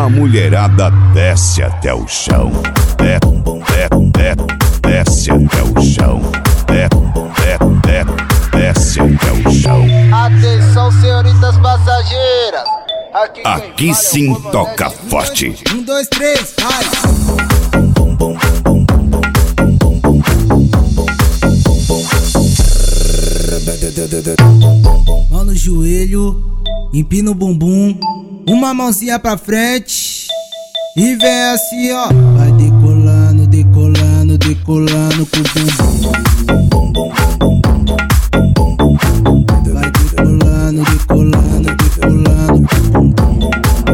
A mulherada desce até o chão. Desce até o chão. Desce até o chão. Atenção, senhoritas passageiras. Aqui sim toca forte. 1, 2, 3, vai! Mão no joelho, empina o bumbum, uma mãozinha pra frente e vem assim, ó. Vai decolando, decolando, decolando com o bumbum. Vai decolando, decolando, decolando com o bumbum.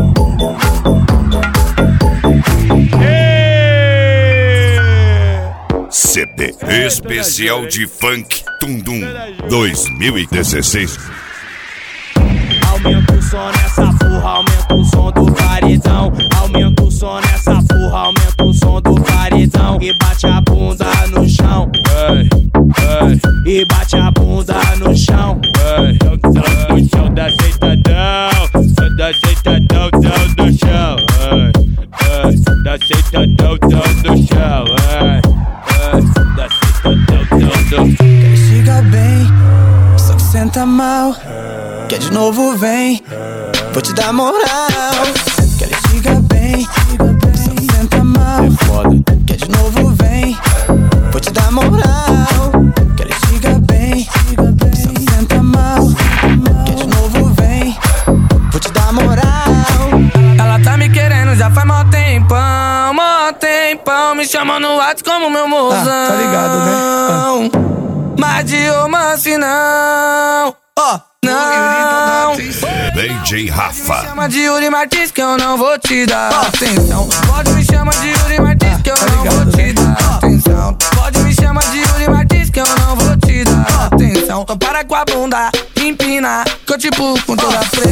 CD especial de funk Tundum 2016. Aumenta o som nessa porra, aumenta o som do paredão. Aumenta o som nessa porra, aumenta o som do paredão. E bate a bunda no chão, e bate a bunda no chão. O chão da aceitadão, da aceitadão do chão. Da aceitadão do chão. Da aceitadão do chão. Quer chegar bem, só que senta mal. Quer de novo, vem, vou te dar moral. Quer chegar bem, só que senta mal. Quer de novo, vem, vou te dar moral. Quer chegar bem, só que senta mal. Quer de novo, vem, vou te dar moral. Ela tá me querendo já faz mó tempão, mó tempão. Me chama no WhatsApp como meu mozão. Tá ligado, né? Mas de romance não, ó, não. DJ Rafa. Me chama de Yuri Martins que eu não vou te dar atenção. Pode me chamar de Yuri Martins que eu não vou te dar atenção. Pode me chamar de Yuri Martins que eu não vou te dar atenção. Então para com a bunda, empina, que eu te pulo com toda a pressão.